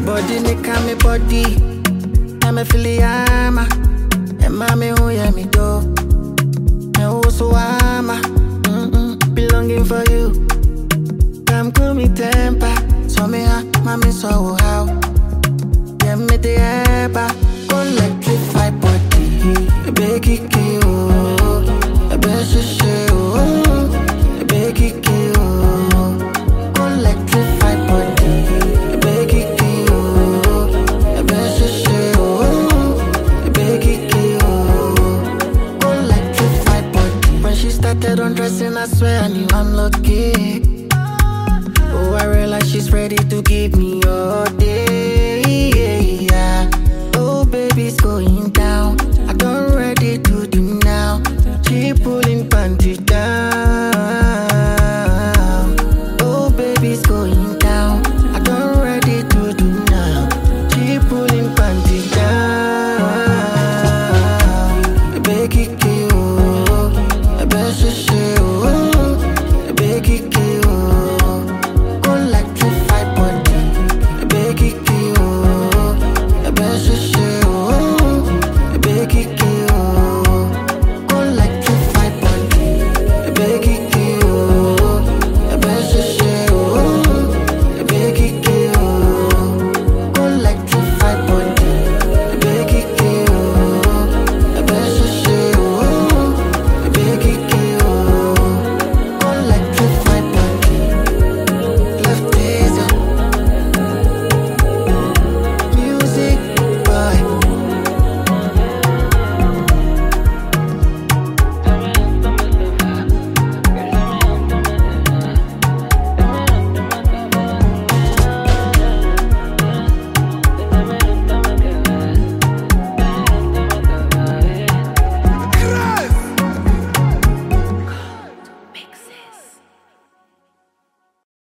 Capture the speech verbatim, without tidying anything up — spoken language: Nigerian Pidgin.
body nika me body. I'm a filiama. And mommy who ya me do. Me also ama. Belonging for you. Come cool me temper. So me ha, mommy so how. Yeah me the eba. Electrify body. Beg it oh. A best shit oh. Beg it oh. Electrify body. Beg it oh. A best shit oh. Beg it oh. Electrify body. When she started undressing, I swear I knew I'm lucky. Oh, I realized she's ready to